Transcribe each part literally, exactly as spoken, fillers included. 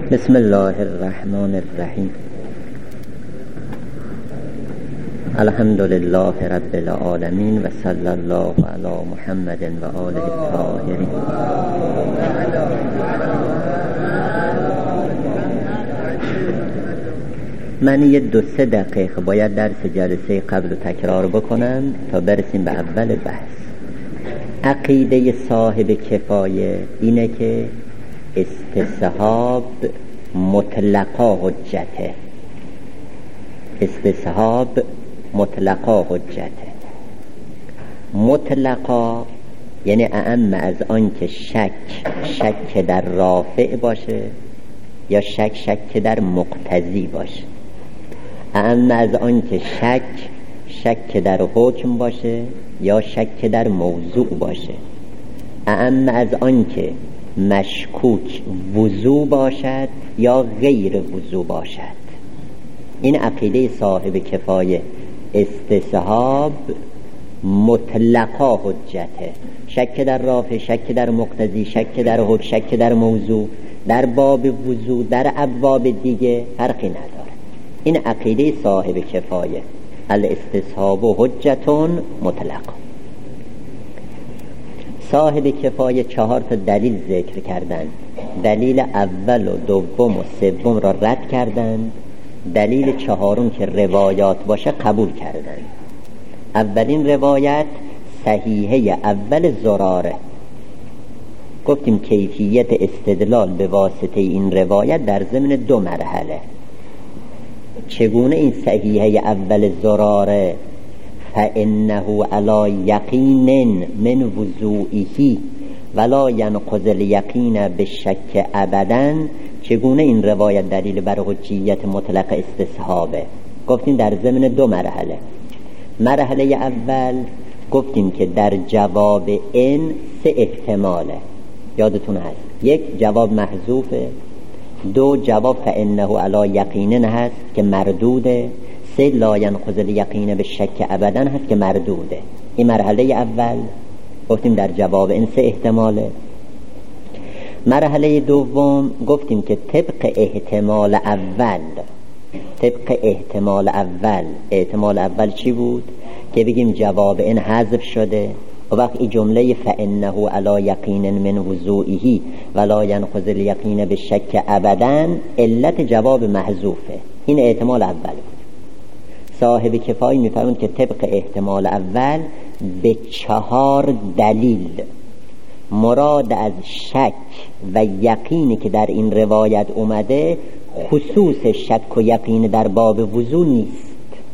بسم الله الرحمن الرحیم. الحمد لله رب العالمین و صلی الله علی محمد و آله الطاهرین. من یه دو سه دقیقه باید درس جلسه قبل تکرار بکنم تا برسیم به اول بحث. عقیده صاحب کفایه اینه که استصحاب مطلقا حجته. استصحاب مطلقا حجته. مطلقا یعنی اعم از آن که شک شک در رافع باشه یا شک شک در مقتضی باشه. اعم از آن که شک شک در حکم باشه یا شک در موضوع باشه. اعم از آن که مشکوک وضوع باشد یا غیر وضوع باشد. این عقیده صاحب کفایه. استصحاب مطلقا حجته. شک در رافع، شک در مقتضی، شک در حکم، شک در موضوع، در باب وضوع، در ابواب دیگه فرقی نداره. این عقیده صاحب کفایه. الاستصحاب حجتون مطلقا. صاحب کفایه چهار تا دلیل ذکر کردند. دلیل اول و دوم و سوم را رد کردند. دلیل چهارم که روایات باشه قبول کردند. اولین روایت صحیحه اول زراره. گفتیم کیفیت استدلال به واسطه این روایت در ضمن دو مرحله. چگونه این صحیحه اول زراره فإنه علی یقین من وضوئه ولا ینقض الیقین بالشک ابدا، چگونه این روایت دلیل بر حجیت مطلق استصحابه؟ گفتیم در ضمن دو مرحله. مرحله اول گفتیم که در جواب این سه احتماله. یادتون هست یک جواب محذوفه، دو جواب فإنه علی یقین هست که مردوده، سه لا ینقض الیقین بالشک ابدا هست که مردوده. این مرحله اول گفتیم در جواب این سه احتماله. مرحله دوم گفتیم که طبق احتمال اول طبق احتمال اول احتمال اول چی بود؟ که بگیم جواب این حذف شده و وقت این جمله فإنه علی یقین من وضوئه ولا ینقض الیقین بالشک ابدا علت جواب محذوفه. این احتمال اول بود. صاحب کفایه می‌فرماید که طبق احتمال اول به چهار دلیل مراد از شک و یقینی که در این روایت اومده خصوص شک و یقین در باب وضوع نیست.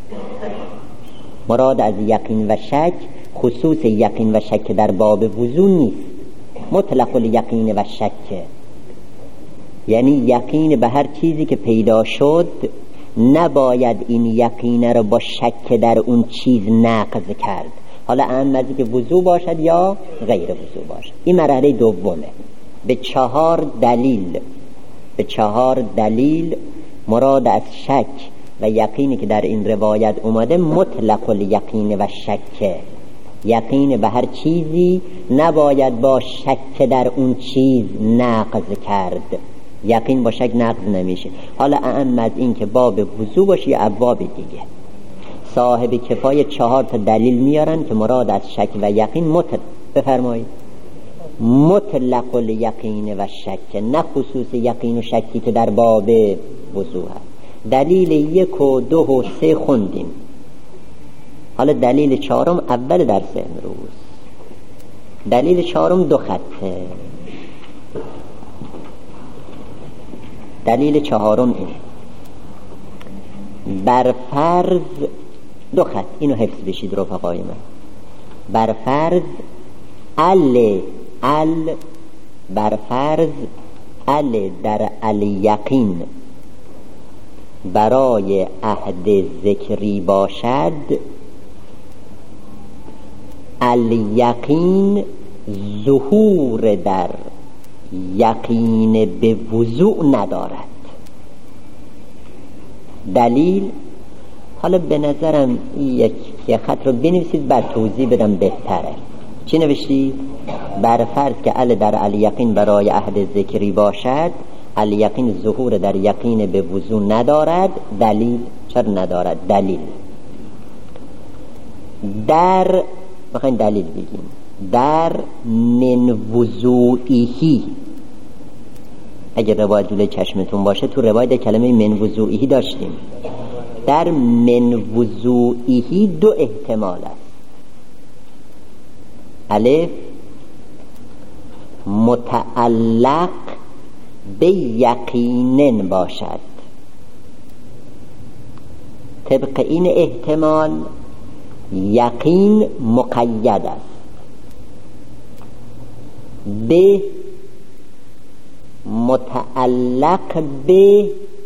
مراد از یقین و شک خصوص یقین و شک در باب وضوع نیست. مطلق الیقین و شک یعنی یقین به هر چیزی که پیدا شد نباید این یقین رو با شک در اون چیز نقض کرد، حالا اهم از که وضوع باشد یا غیر وضوع باشد. این مرحله دومه. به چهار دلیل به چهار دلیل مراد از شک و یقینی که در این روایت اومده مطلق الیقین و شک. یقین به هر چیزی نباید با شک در اون چیز نقض کرد. یقین با شک نقض نمیشه. حالا اهم از این که باب وضوع باشه یا ابواب دیگه. صاحب کفایه چهار تا دلیل میارن که مراد از شک و یقین مطلق بفرمایید مطلق الیقین و شک، نه خصوص یقین و شکی که در باب وضوع هست. دلیل یک و دو و سه خوندیم. حالا دلیل چهارم اول درس امروز. دلیل چهارم دو خطه. دلیل چهارم اینه بر فرض دو خط، اینو حفظ بشید رفقای من. بر فرض ال ال بر فرض ال در الیقین برای عهد ذکری باشد، الیقین ظهور در یقین به وضوع ندارد. دلیل، حالا به نظرم یک خط رو بنویسید بعد توضیح بدم بهتره. چی نوشتی؟ بر فرض که ال در الیقین برای عهد ذکری باشد، الیقین ظهور در یقین به وضوح ندارد. دلیل چرا ندارد؟ دلیل در بخواین دلیل بگیم در من وضوعیهی، اگر روایت جلوی چشمتون باشه تو روایت کلمه من وضوعیهی داشتیم. در من وضوعیهی دو احتمال است. الف متعلق به یقینن باشد، طبق این احتمال یقین مقید است. به متعلق به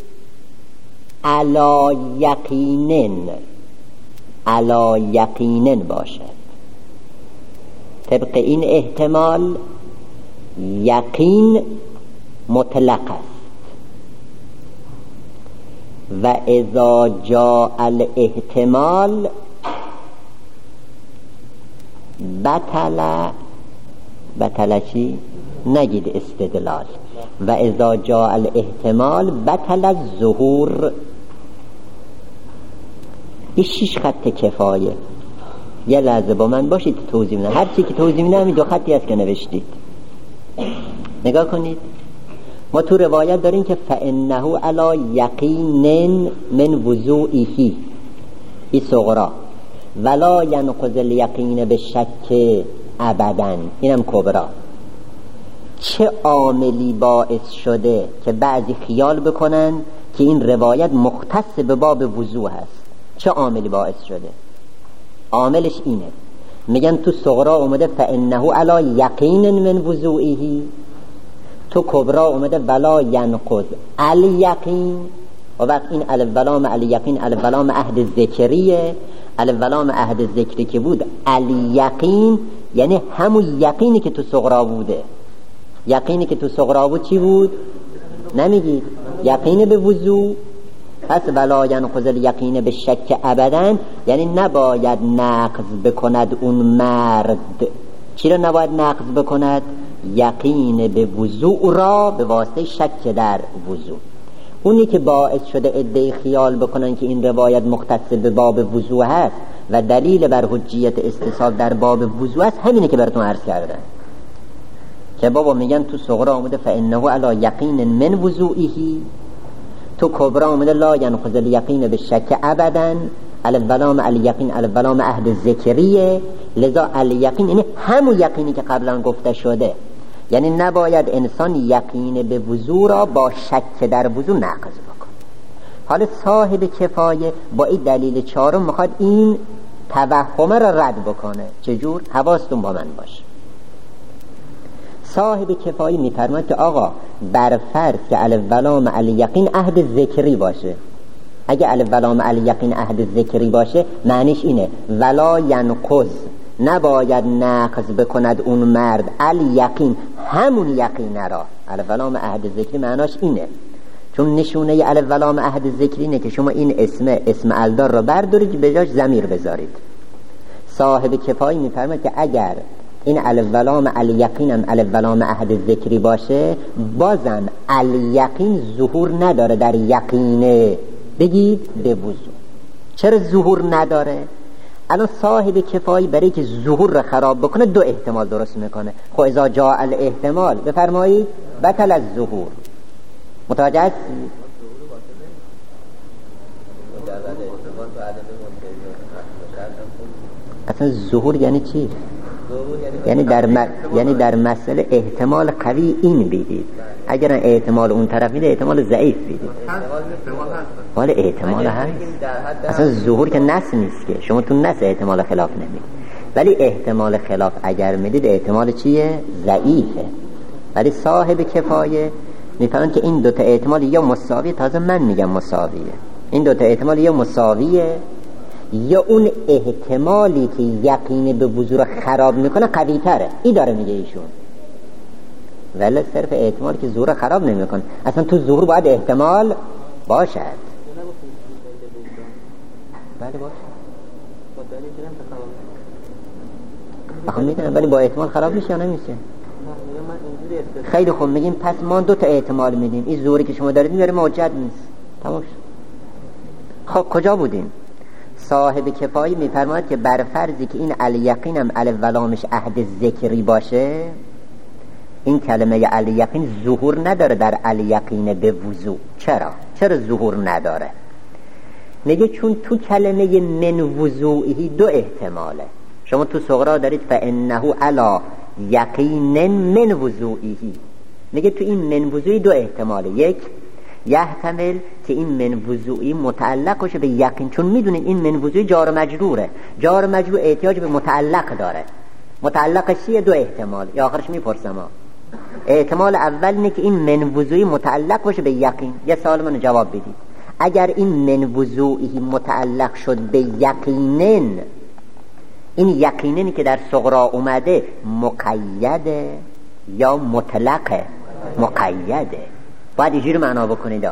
علا یقینن، علا یقینن باشد. طبق این احتمال یقین مطلق است. و اذا جاء الاحتمال بطل بطل چی؟ نگید استدلال. و اذا جاء الاحتمال بطل الظهور. این شش خط کفایه. یه لحظه با من باشید توضیح میدم. هر چی که توضیح میدم این دو خطی است که نوشتید. نگاه کنید. ما تو روایت داریم که فإنه علی یقین من وضوعه این صغرا ولا ینقض الیقین بالشک ابدا، اینم کبرا. چه عاملی باعث شده که بعضی خیال بکنن که این روایت مختص به باب وضوع هست؟ چه عاملی باعث شده؟ عاملش اینه، میگن تو صغرا اومده فإنه علی یقین من وضوعه، تو کبرا اومده ولا ینقض الیقین. و وقت این الف ولام الیقین الف ولام عهد ذکریه. الف ولام عهد ذکری که بود الیقین یعنی همون یقینی که تو صغرا بوده. یقینی که تو صغرا بود چی بود؟ نمیگید یقین به وضوع. پس ولا ینقض الیقین به شک ابدا یعنی نباید نقض بکند اون مرد. چی را نباید نقض بکند؟ یقین به وضوع را به واسطه شک در وضوع. اونی که باعث شده عده خیال بکنن که این روایت مختص به باب وضوع هست و دلیل بر حجیت استصحاب در باب وضوع هست، همینه که براتون عرض کردن که بابا میگن تو صغرا اومده فإنه علی یقین من وضوعه، تو کبرا اومده لا ینقض الیقین بالشک ابدا. الف ولام الیقین الف ولام عهد ذکریه. لذا الیقین یعنی همون یقینی که قبلا گفته شده. یعنی نباید انسان یقین به وضوع را با شک در وضوع نقض بکنه. حالا صاحب کفایه با این دلیل چهارم میخواد این توهمه را رد بکنه. چجور؟ حواستون با من باشه. صاحب کفایه میفرماید که آقا بر فرض که الف ولام الیقین عهد ذکری باشه، اگه الف ولام الیقین عهد ذکری باشه معنیش اینه ولا ینقض، نباید نقض بکند اون مرد الیقین، همون یقین را. الف ولام عهد ذکری معناش اینه، چون نشونه الف ولام عهد ذکری اینه که شما این اسم اسم الدار را بردارید به جاش ضمیر بذارید. صاحب کفایه میفرماید که اگر این الف ولام الیقین هم الف ولام عهد ذکری باشه بازم الیقین ظهور نداره در یقینه. بگید به وضوع. چرا ظهور نداره؟ الان صاحب کفایه برای که ظهور را خراب بکنه دو احتمال درست میکنه. خب اذا جاء الاحتمال بفرمایید بطل از ظهور. متوجه هستی؟ اصلا ظهور یعنی چی؟ یعنی در م... یعنی در مسئله احتمال قوی این بیدید، اگر احتمال اون طرف میده احتمال ضعیف بیدید. ولی احتمال هست. اصلا ظهور که نص نیست که شما تو نص احتمال خلاف نمید، ولی احتمال خلاف اگر میدید احتمال چیه؟ ضعیفه. ولی صاحب کفایه میفهمن که این دوتا احتمال یا مساویه، تازه من میگم مساویه، این دوتا احتمال یا مساویه یا اون احتمالی که یقین به وضوع خراب میکنه قوی تره. این داره میگه ایشون. ولی صرف احتمال که ظهور خراب نمیکنه. اصلا تو ظهور باید احتمال باشد. بله باشه. بخوام میدونم ولی با احتمال خراب میشه یا نمیشه؟ خیلی خوب، میگیم پس ما دو تا احتمال میدیم، این زوری که شما دارید میاره حجت نیست. تمام شد. خب کجا بودیم؟ صاحب کفایی میفرماید که بر فرضی که این الیقین هم الف و لامش عهد ذکری باشه، این کلمه الیقین ظهور نداره در الیقین به وضوع. چرا؟ چرا ظهور نداره؟ میگه چون تو کلمه من وضوعی دو احتماله. شما تو صغرا دارید فانه علی یقین من وضوعی، میگه تو این من وضوعی دو احتماله. یک، یحتمل که این من وضوعی متعلق باشه به یقین، چون میدونید این من وضوعی جار مجروره، جار مجرور احتیاج به متعلق داره. متعلقش چیه؟ دو احتمال. یا آخرش میپرسم ها. احتمال اول اینه که این من وضوعی متعلق باشه به یقین. یه سوال منو جواب بدید، اگر این من وضوعی متعلق شد به یقینن، این یقیننی که در صغرا اومده مقیده یا مطلقه؟ مقیده. باید اینجوری معنا بکنید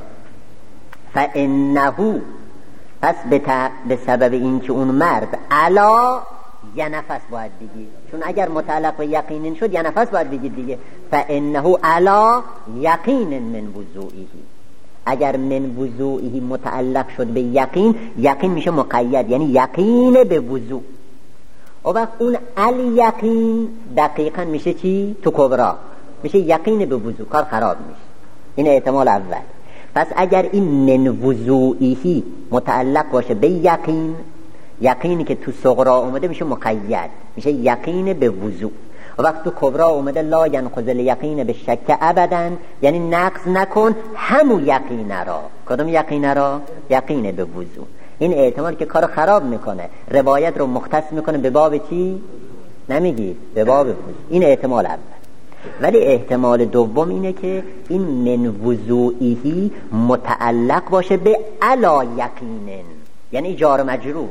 فانه، پس به سبب این که اون مرد علا یه نفس باید بگید، چون اگر متعلق به یقینن شد یه نفس باید بگید دیگه. فانه علا یقین من وضوعی، اگر من وضوعی متعلق شد به یقین، یقین میشه مقید، یعنی یقین به وضوع. و وقت اون الیقین دقیقا میشه چی؟ تو کبرا میشه یقین به وضوع، کار خراب میشه. این احتمال اول. پس اگر این من وضوعی متعلق باشه به یقین، یقینی که تو صغرا اومده میشه مقید، میشه یقین به وضوع. و وقت تو کبرا اومده لا ینقض الیقین به شک ابدا، یعنی نقض نکن همون یقین را. کدوم یقین را؟ یقین به وضوع. این احتمال که کارو خراب میکنه، روایت رو مختص میکنه به باب چی؟ نمیگی به باب وضوع. این احتمال اول. ولی احتمال دوم اینه که این من وضوعی متعلق باشه به علا یقینن، یعنی جار مجرور.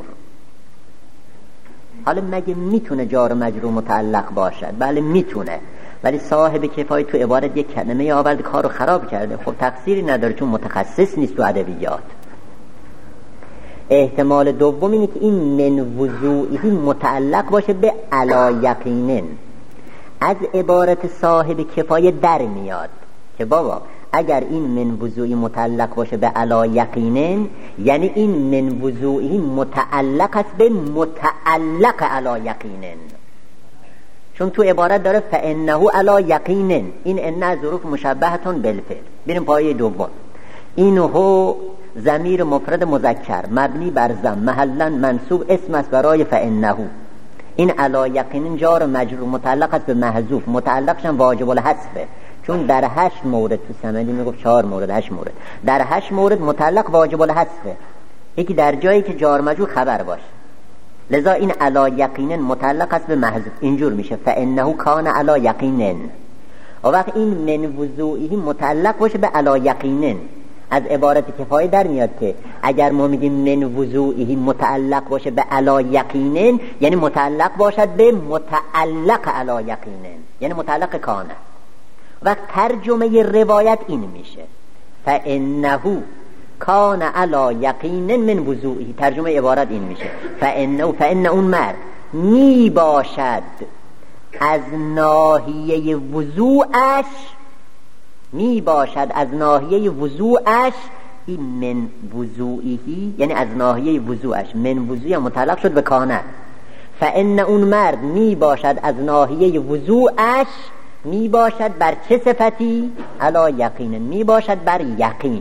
حالا مگه میتونه جار مجرور متعلق باشد؟ بله میتونه، ولی صاحب کفایی تو عبارت یک کلمه آورد کارو خراب کرده. خب تقصیری نداره چون متخصص نیست تو ادبیات. احتمال دوم اینه که این من وضوعی متعلق باشه به علا یقینن. از عبارت صاحب کفایه در میاد که بابا اگر این من وضوعی متعلق باشه به علا یقینن، یعنی این من وضوعی متعلق است به متعلق علا یقینن، چون تو عبارت داره فانه علا یقینن. این ان ظروف مشبهتون بالفعل. بریم پایه دوم. اینه ضمیر مفرد مذکر مبنی بر ضم محلا منصوب اسم است برای فانه. این علا یقینن جار مجرور متعلق است به محذوف، متعلقش هم واجب الحذفه، چون در هشت مورد تو سمدی میگفت چهار مورد هشت مورد در هشت مورد متعلق واجب الحذفه، یکی در جایی که جار مجرور خبر باشه. لذا این علا یقینن متعلق است به محذوف، اینجور میشه فانه کان علا یقینن. و وقت این من وضوعی متعلق باشه به علا یقینن، از عبارت کفایه در میاد که اگر ما میگیم من وضوعی متعلق باشه به علا یقینن، یعنی متعلق باشد به متعلق علا یقینن، یعنی متعلق کانه. و ترجمه روایت این میشه فانه کان علا یقینن من وضوعی. ترجمه عبارت این میشه فانه فان اون مرد می باشد از ناحیه وضوعش، می باشد از ناحیه وضوعش، این من وضوعی یعنی از ناحیه وضوعش، من وضوعی متعلق شد به کانه. فان اون مرد می باشد از ناحیه وضوعش، می باشد بر چه صفتی؟ علا یقین، می باشد بر یقین.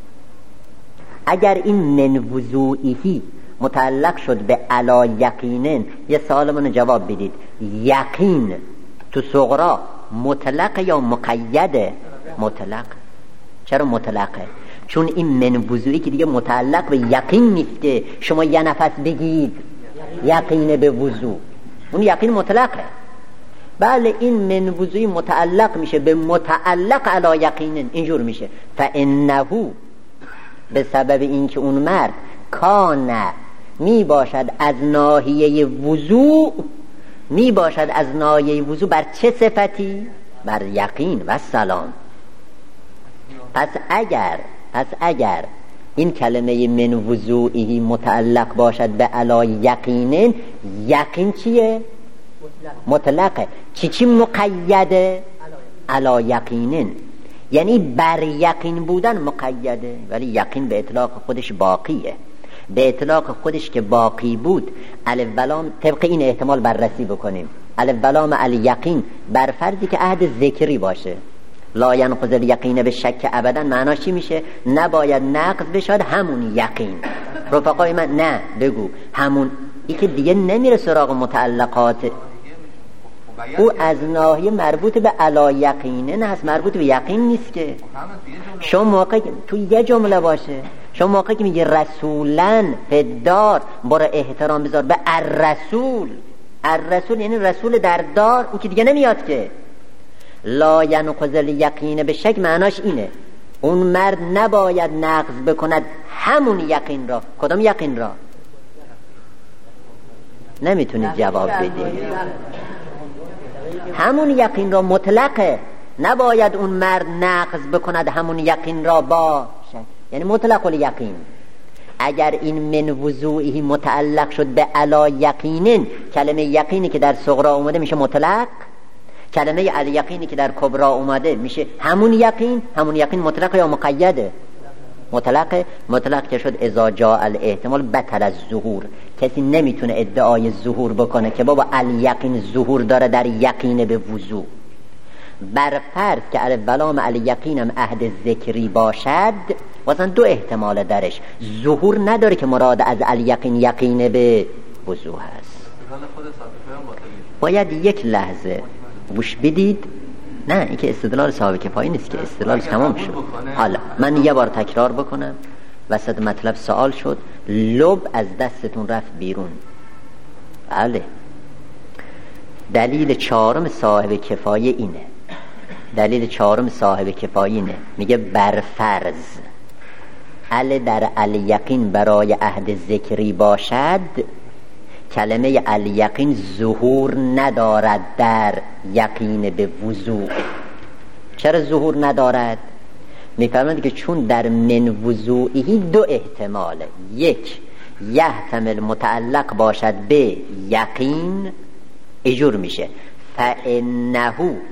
اگر این من وضوعی متعلق شد به علا یقینن، یه سوال منو جواب بدید، یقین تو صغرا مطلق یا مقیده؟ مطلق. چرا مطلقه؟ چون این من وضوعی که دیگه متعلق به یقین نیست که شما یه نفس بگید یقین به وضوع، اون یقین مطلقه. بله این من وضوعی متعلق میشه به متعلق علا یقینن، اینجور میشه فانه به سبب اینکه اون مرد کان می باشد از ناحیه وضوع، می باشد از ناحیه وضوع بر چه صفتی؟ بر یقین و سلام. پس اگر پس اگر این کلمه من وضوعی متعلق باشد به علا یقینن، یقین چیه؟ مطلقه. چی چی مقیده؟ علی یقینن، یعنی بر یقین بودن مقیده، ولی یقین به اطلاق خودش باقیه. به اطلاق خودش که باقی بود، الف ولام طبق این احتمال بررسی بکنیم. الف ولام الیقین بر فرضی که عهد ذکری باشه، لا ینقض الیقین به شک ابدا، معناش چی میشه؟ نباید نقض بشد همون یقین. رفقای من نه بگو همون، این که دیگه نمیره سراغ متعلقات، او از ناحیه مربوط به علی یقینه نه، مربوط به یقین نیست که. شما موقعی تو یه جمله باشه، شما موقعی که میگه رسولن فدار، برای احترام بذار به الرسول. الرسول یعنی رسول در دار، اون که دیگه نمیاد که. لا ینقض الیقین به شک معناش اینه اون مرد نباید نقض بکند همون یقین را. کدام یقین را؟ نمیتونید جواب بدید. همون یقین را مطلقه، نباید اون مرد نقض بکند همون یقین را با شک، یعنی مطلق الیقین. اگر این من وضوعی متعلق شد به علی یقینن، کلمه یقینی که در صغرا اومده میشه مطلق، کلمه علی یقینی که در کبرا اومده میشه همون یقین. همون یقین مطلق یا مقیده؟ مطلق. مطلق که شد اذا جاء الاحتمال بطل از ظهور. کسی نمیتونه ادعای ظهور بکنه که بابا الیقین ظهور داره در یقین به وضوع. بر فرض که الف ولام الیقین هم عهد ذکری باشد، واسه دو احتمال درش، ظهور نداره که مراد از الیقین یقین به وضوع هست. باید یک لحظه گوش بدید. نه این که استدلال صاحب کفایی نیست که، استدلال تمام شد. حالا من یه بار تکرار بکنم، وسط مطلب سوال شد، لب از دستتون رفت بیرون. بله، دلیل چهارم صاحب کفایی اینه. دلیل چهارم صاحب کفایی اینه، میگه بر فرض ال در الیقین برای عهد ذکری باشد، کلمه الیقین ظهور ندارد در یقین به وضوع. چرا ظهور ندارد؟ میفرماید که چون در من وضوعی دو احتماله، یک یحتمل متعلق باشد به یقین، اجور میشه فانه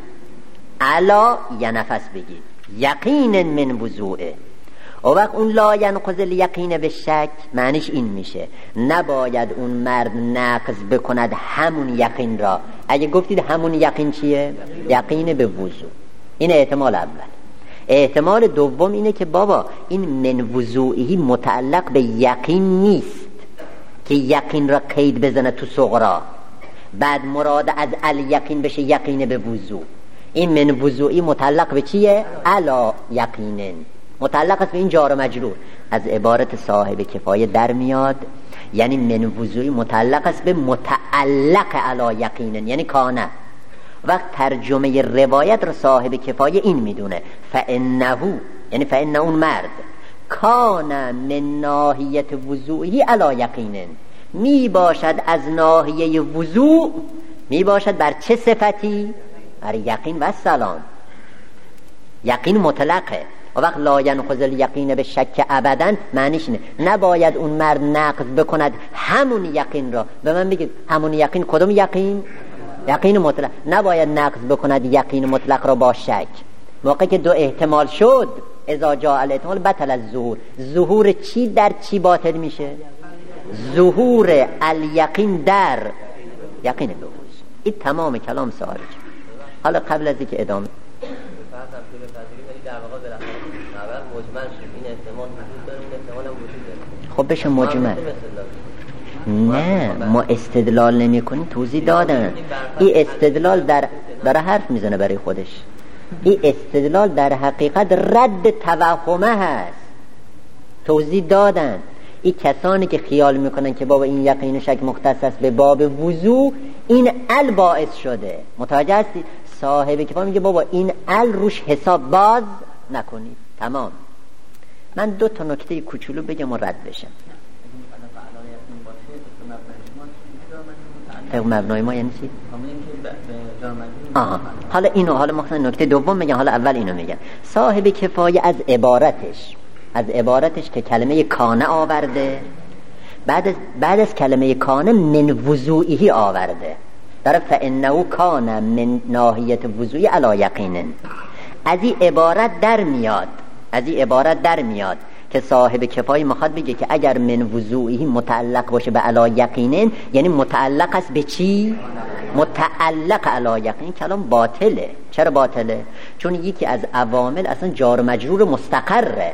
علا یا نفس بگید یقین من وضوعه. و وقت اون لا ینقض الیقین به شک معنیش این میشه نباید اون مرد نقض بکند همون یقین را. اگه گفتید همون یقین چیه؟ یقین به وضوع. این احتمال اول. احتمال دوم اینه که بابا این من وضوعی متعلق به یقین نیست که یقین را قید بزنه تو صغرا، بعد مراد از الیقین بشه یقین به وضوع. این من وضوعی متعلق به چیه؟ علا یقینن، متعلق است به این جار و مجرور. از عبارت صاحب کفایه در میاد یعنی من وضوعی متعلق است به متعلق علا یقینن، یعنی کانه. وقت ترجمه روایت رو صاحب کفایه این میدونه فانه، یعنی فان اون مرد کان من ناحیت وضوعی علا یقینن، می باشد از ناحیه وضوع، می باشد بر چه صفتی؟ بر یقین و سلام. یقین مطلقه. و وقت لا ینقض الیقین به شک ابدا معنیش اینه نباید اون مرد نقض بکند همون یقین را. به من بگید همون یقین کدوم یقین؟ یقین مطلق. نباید نقض بکند یقین مطلق را با شک. موقع که دو احتمال شد اذا جاء الاحتمال بطل از ظهور. ظهور چی در چی باطل میشه؟ ظهور الیقین در یقین به وضوع. این تمام کلام صاحب. حالا قبل از اینکه ادامه خب بشه مجمل. نه ما استدلال نمی کنیم، توضیح دادن. این استدلال در برای حرف میزنه برای خودش. این استدلال در حقیقت رد توهمه هست. توضیح دادن. این کسانی که خیال میکنن که بابا این یقین شک مختص است به باب وضوع، این ال باعث شده. متوجه هستی؟ صاحب کفایه میگه بابا این ال روش حساب باز نکنید. تمام. من دو تا نکته کوچولو بگم و رد بشم. مبنای ما یعنی چی؟ آها. حالا اینو حالا مثلا نکته دوم میگم، حالا اول اینو میگم. صاحب کفایه از عبارتش از عبارتش که کلمه کانه آورده، بعد از بعد از کلمه کانه من وضوعی آورده. داره فانه کان من ناحیه وضوعی علی یقین. از این عبارت در میاد از این عبارت در میاد که صاحب کفایه میخواد بگه که اگر من وضوعی متعلق باشه به علی یقین، یعنی متعلق است به چی؟ متعلق علی یقین. کلام باطله. چرا باطله؟ چون یکی از عوامل اصلا جار مجرور مستقره.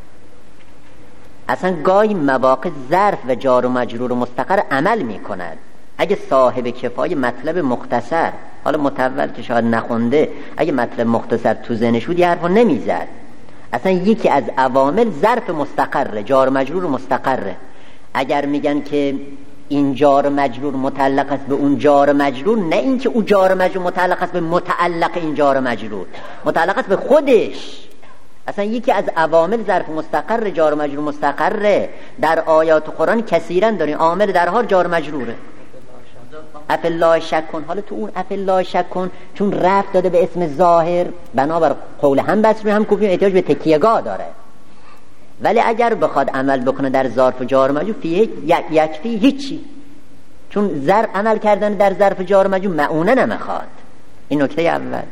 اصلا گاهی مواقع ظرف و جار و مجرور مستقر عمل میکند. اگه صاحب کفایه مطلب مختصر، حالا متول که شاید نخونده، اگه مطلب مختصر تو ذهنش بود یه حرفو نمیزد. اصلا یکی از عوامل ظرف مستقره، جار مجرور مستقره. اگر میگن که این جار مجرور متعلق است به اون جار مجرور، نه اینکه اون جار مجرور متعلق است به متعلق این جار مجرور، متعلق است به خودش. اصلا یکی از عوامل ظرف مستقر جار مجرور مستقره. در آیات قرآن کثیرا داریم عامل در حال جار مجروره. افالله شک کن. حالا تو اون افالله شک کن چون رفت داده به اسم ظاهر، بنابر قول هم بصری هم کوفی احتیاج به تکیه‌گاه داره. ولی اگر بخواد عمل بکنه در ظرف و جار مجرور فیه یکفی هیچی، چون ظرف عمل کردن در ظرف جار مجرور معونه نمیخواد. این نکته اول.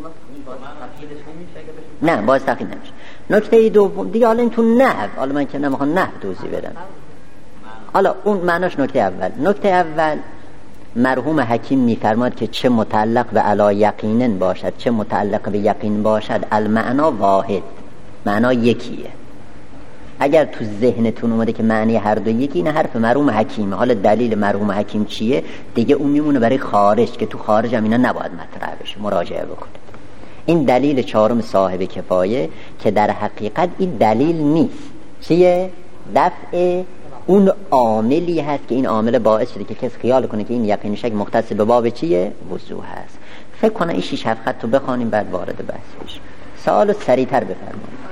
نه باز تقیید نمیشه. نکته دوم دیگه، حالا این تو نحو، حالا من که نمیخوام نحو توضیح بدم، حالا اون معناش نکته اول. نکته اول مرحوم حکیم میفرماد که چه متعلق به علی یقین باشد چه متعلق به یقین باشد، المعنا واحد، معنا یکیه. اگر تو ذهنتون اومده که معنی هر دو یکی، این حرف مرحوم حکیمه. حالا دلیل مرحوم حکیم چیه دیگه اون میمونه برای خارج، که تو خارج هم اینا نباید مطرح بشه، مراجعه بکنه. این دلیل چهارم صاحب کفایه که در حقیقت این دلیل نیست. چیه؟ دفع اون عاملی هست که این عامل باعث شده که کس خیال کنه که این یقین شک مختص به باب چیه؟ وضوح هست. فکر کنه این شیش هفت خط رو بخونیم بعد وارد بحث بشیم. سوالو سریعتر بفرمایید.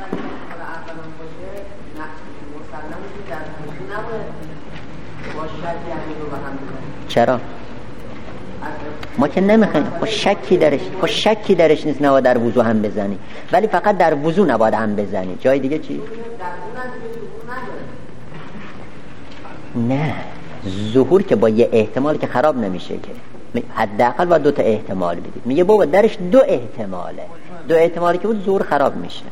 چرا؟ ما که نمیخوایم، خب شکی درش خب شکی درش نیست نباید در وضو هم بزنی، ولی فقط در وضو نباید هم بزنی. جای دیگه چی؟ نه، ظهور که با یه احتمال که خراب نمیشه، که حداقل با دو تا احتمال بدید. میگه بابا درش دو احتماله، دو احتمالی که بود ظهور خراب میشه.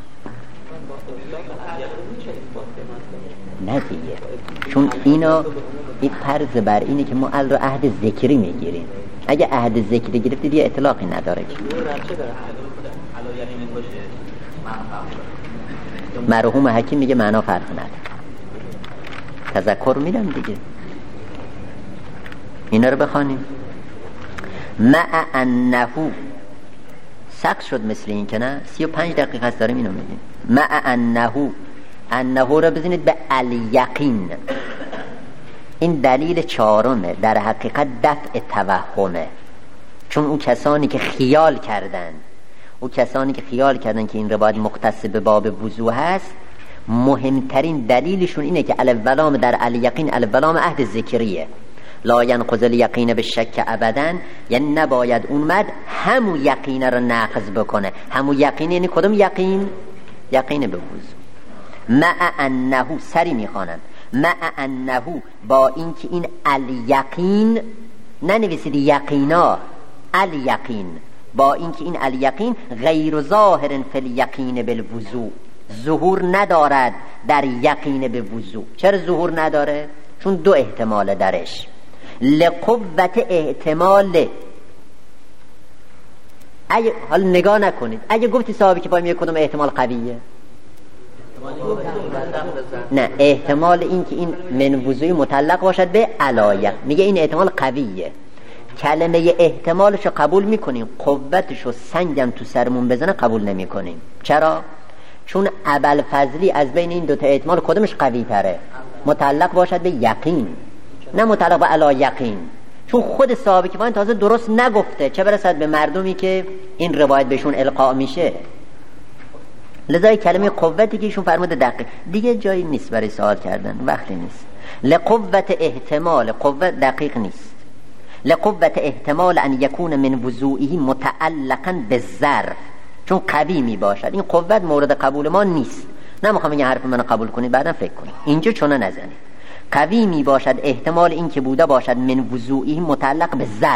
نه دیگه، چون اینا این فرض بر اینه که ما ال رو عهد ذکری میگیریم. اگه عهد ذکری گرفتید یه اطلاقی نداره که مرحوم حکیم میگه معنا فرق نداره. تذکر میدم دیگه، اینا رو بخوانیم. مع انه سقط شد مثل این که نه، سی و پنج دقیقه هست داریم اینو میگیم. مع انه، انه رو بزنید به الیقین. این دلیل چهارمه، در حقیقت دفع توهمه. چون اون کسانی که خیال کردن اون کسانی که خیال کردن که این روایت مختص به باب وضو هست، مهمترین دلیلشون اینه که الاولام در الیقین الاولام عهد ذکریه. لا ینقض الیقین به شک ابدا، یعنی نباید اون مرد همون یقین رو نقض بکنه. همون یقین یعنی کدوم یقین؟ یقین به وضو. مع انه، سری میخوانم، مع انه، با این که این الیقین ننویسید یقینا، الیقین، با این که این الیقین غیر ظاهر فی الیقین بالوضو، ظهور ندارد در یقین به وضو. چرا ظهور نداره؟ چون دو احتمال درش. لقوت احتمال. اگه حالا نگاه نکنید، اگه گفتی صحابه که باید کدوم احتمال قویه؟ نه، احتمال این که این من وضوعی متعلق باشد به علایق، میگه این احتمال قویه. کلمه احتمالش رو قبول میکنیم، قوتش رو سنگم تو سرمون بزنه قبول نمیکنیم. چرا؟ چون ابوالفضلی از بین این دوتا احتمال کدومش قوی تره؟ متعلق باشد به یقین، نه متعلق به علی یقین. چون خود صحابه که تازه درست نگفته، چه برسد به مردمی که این روایت بهشون القا میشه. لذا کلمه قوتی که ایشون فرموده دقیق، دیگه جایی نیست برای سوال کردن، وقتی نیست. لقوت احتمال، قوت دقیق نیست. لقوت احتمال ان یکون من وضوعه متعلقا بالظرف، چون قوی می باشد. این قوت مورد قبول ما نیست. نمیخوام این حرف منو قبول کنید بعدم فکر کنید، اینجا چونه نزنید. قوی می باشد احتمال این که بوده باشد من وضوعه متعلق به ظرف،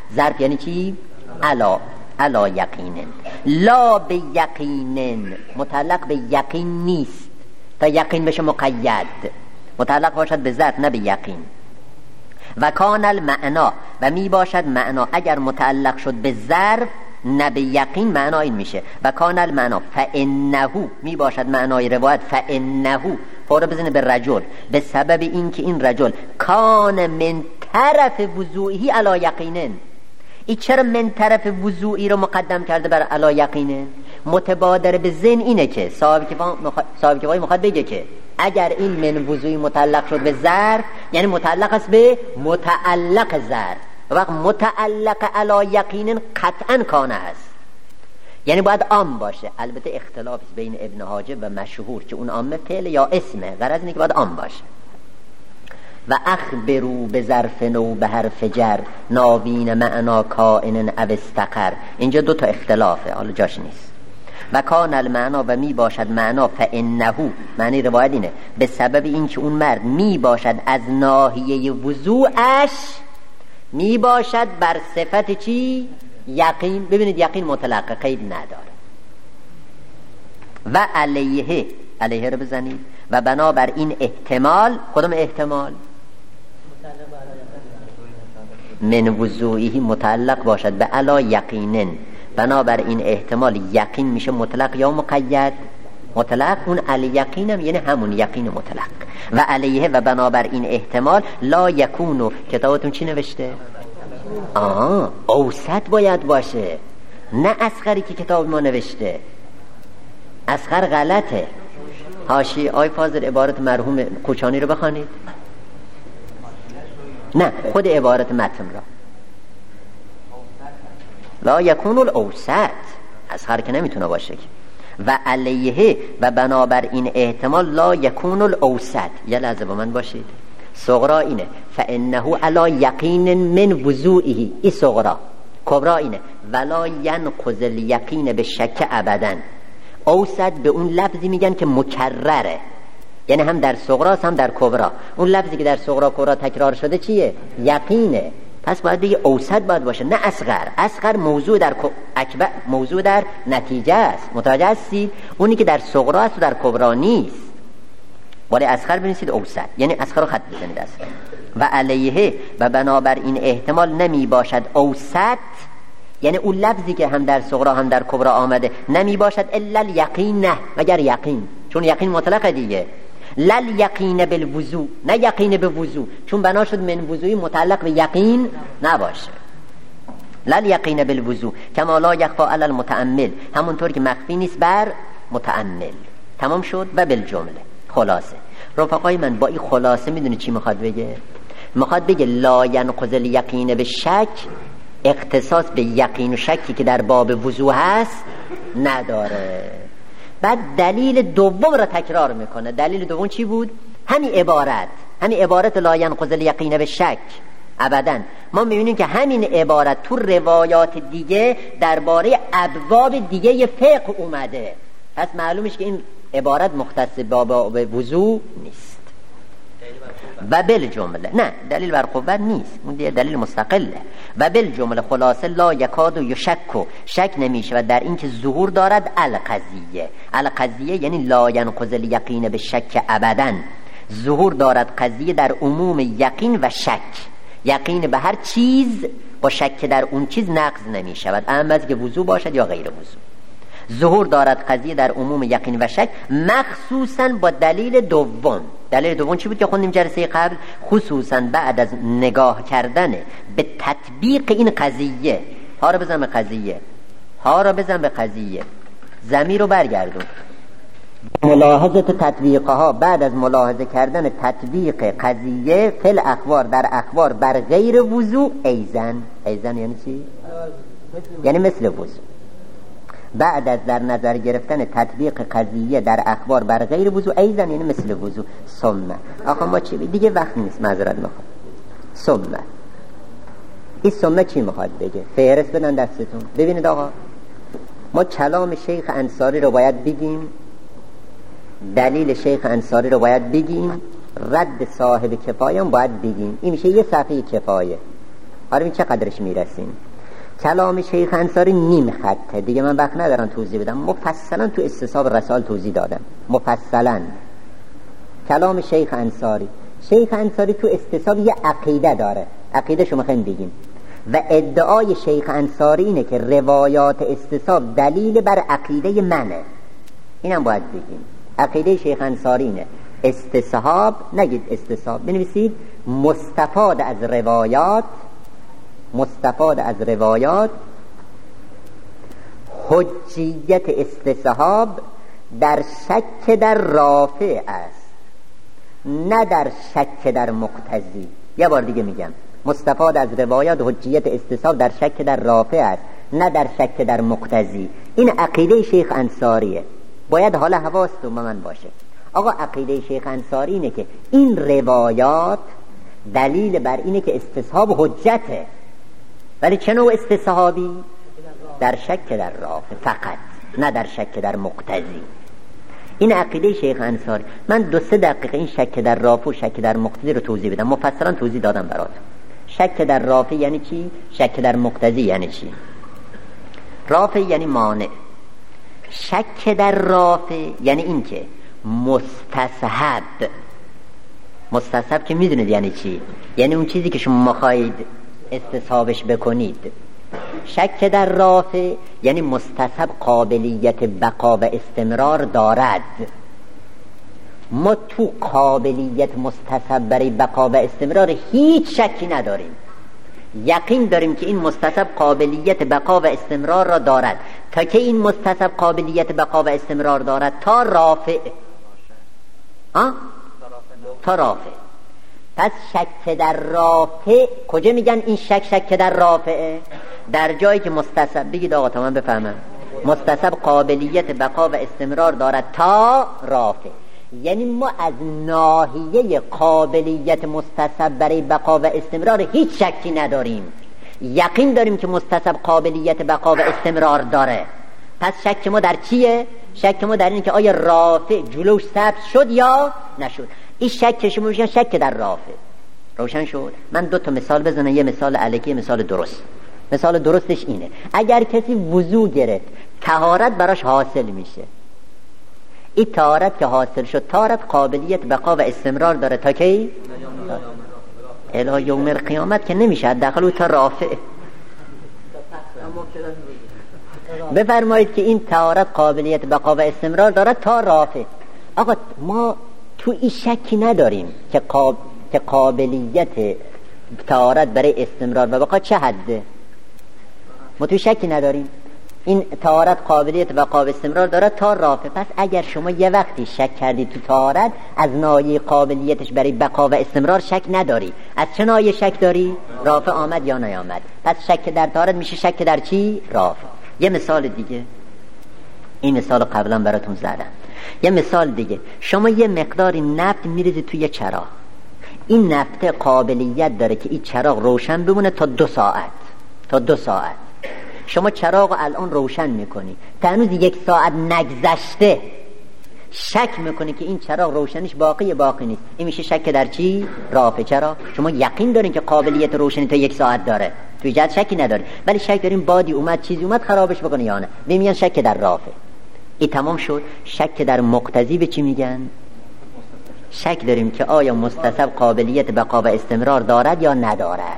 ظرف یعنی چی؟ علا علا یقینن. لا به یقینن متعلق به یقین نیست تا یقین بشه مقید، متعلق باشد به ظرف نه به یقین. و کان المعنا و می باشد معنا اگر متعلق شد به ظرف نه به یقین معنا این میشه و کان المعنا فانه می باشد معنای روایت فانه فورا بزنه به رجل به سبب اینکه این رجل کان من طرف وضوعی علی یقینن. این چرا من طرف وضوعی رو مقدم کرده بر علی یقینن؟ متبادر به ذهن اینه که صاحب کفایه صاحب کفایه میخواد بگه که اگر این من وضوعی متعلق شد به ظرف یعنی متعلق است به متعلق ظرف، وقت متعلق علی یقینن قطعا کانه است، یعنی باید عام باشه. البته اختلاف بین ابن حاجب و مشهور که اون عام فعل یا اسمه، غرض اینه که باید عام باشه. و اخبرو به ظرف نو به حرف جر ناوین معنا کائن او استقر. اینجا دو تا اختلافه، حالا جاش نیست. و کان المعنا و می باشد معنا فانه معنی روایت اینه به سبب اینکه اون مرد می باشد از ناحیه وضوعش می باشد بر صفت چی؟ یقین. ببینید یقین مطلق قید نداره. و علیه علیه رو بزنید و بنابر این احتمال. کدوم احتمال؟ من وضوعی متعلق باشد به علا یقینن، بنابر این احتمال یقین میشه مطلق یا مقید؟ مطلق. اون علی یقینم یعنی همون یقین مطلق. و علیه و بنابر این احتمال لا یکونو. کتابتون چی نوشته؟ آه اوسط باید باشه، نه اصغری که کتاب ما نوشته. اصغر غلطه. حاشیه آی فاضل عبارت مرحوم کوچانی رو بخوانید. نه خود عبارت متن را لا یکون الاوسط، اصغر که نمیتونه باشه. و علیه و بنابر این احتمال لا یکون الاوسط. یه لحظه با من باشید. صغرا اینه فانه علی یقین من وضوعه، ای صغرا. کبرا اینه ولا ینقض الیقین به شک ابدا. اوسط به اون لفظی میگن که مکرره، یعنی هم در صغرا هم در کبرا. اون لفظی که در صغرا کبرا تکرار شده چیه؟ یقینه. پس باید بگی اوسط باید باشه نه اصغر. اصغر موضوع در اکبر، موضوع در نتیجه است. متوجه هستید؟ اونی که در صغرا است و در کبرا نیست. ولی اصغر بنویسید اوسط، یعنی اصغر رو خط بزنید اصغر. و علیه و بنابر این احتمال نمی باشد اوسط، یعنی اون لفظی که هم در صغرا هم در کبرا آمده نمی باشد الا الیقین، نه مگر یقین، چون یقین مطلقه دیگه. لل یقین بالوضوع، نه یقین به وضوع، چون بنا شد من وضوعی متعلق به یقین نباشه. لل یقین بالوضوع کما لا یخفا علی المتأمل، همونطور که مخفی نیست بر متأمل. تمام شد. و بالجمله خلاصه. رفقای من با این خلاصه میدونی چی میخواد بگه؟ میخواد بگه لا ینقض الیقین به شک اختصاص به یقین و شکی که در باب وضوع هست نداره. بعد دلیل دوم را تکرار میکنه. دلیل دوم چی بود؟ همین عبارت، همین عبارت لا ینقض الیقین به شک ابدا. ما میبینیم که همین عبارت تو روایات دیگه درباره ابواب دیگه فقه اومده. پس معلومش که این عبارت مختص باب وضوع نیست. و بالجمله نه دلیل بر قوت نیست، اون دلیل مستقله. و بالجمله خلاصه لا یکاد و یشک، شک نمیشه و در این که ظهور دارد القضیه. القضیه یعنی لا ینقض الیقین به شک ابدا. ظهور دارد قضیه در عموم یقین و شک. یقین به هر چیز با شک در اون چیز نقض نمی شود، اما از که وضوع باشد یا غیر وضوع. ظهور دارد قضیه در عموم یقین و شک، مخصوصا با دلیل دوم. دلیل دوم چی بود که خوندیم جلسه قبل؟ خصوصا بعد از نگاه کردن به تطبیق این قضیه. ها رو بزن به قضیه، ها رو بزن به قضیه، ضمیر رو برگردون. ملاحظه تطبیقها، بعد از ملاحظه کردن تطبیق قضیه فل اخبار در اخبار بر غیر وضوع ایزن. ایزن یعنی چی؟ یعنی مثل وضوع. بعد از در نظر گرفتن تطبیق قضیه در اخبار بر غیر وضوع ایزن یعنی مثل وضوع. ثم آقا ما چی دیگه وقت نیست، معذرت میخوام. ثم این ثم چی میخواد بگه؟ فهرست بدن دستتون. ببینید آقا ما کلام شیخ انصاری رو باید بگیم، دلیل شیخ انصاری رو باید بگیم، رد صاحب کفایه هم باید بگیم. این میشه یه صفحه کفایه. حالا چه قدرش میرسیم؟ کلام شیخ انصاری نیم خطه دیگه، من وقت ندارم توضیح بدم، مفصلا تو استصحاب رسائل توضیح دادم مفصلا. کلام شیخ انصاری، شیخ انصاری تو استصحاب یه عقیده داره، عقیده شما خیلی بگیم، و ادعای شیخ انصاری اینه که روایات استصحاب دلیل بر عقیده منه. اینم باید بگیم، عقیده شیخ انصاری اینه استصحاب، نگید استصحاب، بنویسید مستفاد از روایات، مستفاد از روایات حجیت استصحاب در شک در رافع است، نه در شک در مقتضی. یه بار دیگه میگم، مستفاد از روایات حجیت استصحاب در شک در رافع است، نه در شک در مقتضی. این عقیده شیخ انصاریه، باید حالا حواستون به من باشه. آقا عقیده شیخ انصاری اینه که این روایات دلیل بر اینه که استصحاب حجته، ولی چه نوع استصحابی؟ در شک در رافع فقط، نه در شک در مقتضی. این عقیده شیخ انصاری. من دو سه دقیقه این شک در رافع و شک در مقتضی رو توضیح بدم، مفصلا توضیح دادم براتون. شک در رافع یعنی چی؟ شک در مقتضی یعنی چی؟ رافع یعنی مانع، شک در رافع یعنی این که مستصحب. مستصحب که میدونید یعنی چی؟ یعنی اون چیزی که شما مخواهید استصحابش بکنید. شک در رافع یعنی مستصحب قابلیت بقا و استمرار دارد. ما تو قابلیت مستصحب برای بقا و استمرار هیچ شکی نداریم، یقین داریم که این مستصحب قابلیت بقا و استمرار را دارد. تا که این مستصحب قابلیت بقا و استمرار دارد تا رافع، آه؟ تا رافع. پس شک در رافع کجا میگن این شک شک در رافعه؟ در جایی که مستصحب، بگید آقا تا من بفهمم، مستصحب قابلیت بقا و استمرار دارد تا رافع. یعنی ما از ناحیه قابلیت مستصحب برای بقا و استمرار هیچ شکی نداریم، یقین داریم که مستصحب قابلیت بقا و استمرار داره. پس شک ما در چیه؟ شک ما در اینه که آیا رافع جلوش ثبت شد یا نشد. این شک شما میشن شک در رافع. روشن شد؟ من دو تا مثال بزنم، یه مثال الکی، یه مثال درست. مثال درستش اینه، اگر کسی وضو گرفت طهارت براش حاصل میشه، این طهارت که حاصل شد، طهارت قابلیت بقا و استمرار داره تا کی؟ الی یوم القیامت که نمیشه داخل تا رافع. بفرمایید که این طهارت قابلیت بقا و استمرار داره تا رافع. آقا ما تو این شکی نداریم که قاب... که قابلیت طهارت برای استمرار و بقا چه حده. ما تو شکی نداریم این طهارت قابلیت بقا و استمرار داره تا رافع. پس اگر شما یه وقتی شک کردی تو طهارت، از ناحیه قابلیتش برای بقا و استمرار شک نداری. از چه ناحیه شک داری؟ رافع آمد یا نیامد. پس شک در طهارت میشه شک در چی؟ رافع. یه مثال دیگه، این مثال قبلا براتون زدم. یه مثال دیگه، شما یه مقداری نفت میریزی توی یه چراغ، این نفت قابلیت داره که این چراغ روشن بمونه تا دو ساعت تا دو ساعت. شما چراغ الان روشن میکنی، تا هنوز یک ساعت نگذشته شک میکنی که این چراغ روشنیش باقی باقی نیست. این میشه شک در چی؟ رافع. چرا؟ شما یقین دارین که قابلیت روشنی تا یک ساعت داره، توی جد شکی نداری، ولی شک دارین بادی اومد چیزی اومد خرابش بکنه یا نه. میگن شک در رافع. این تمام شد. شک در مقتضی به چی میگن؟ شک داریم که آیا مستصحب قابلیت بقا و استمرار دارد یا ندارد.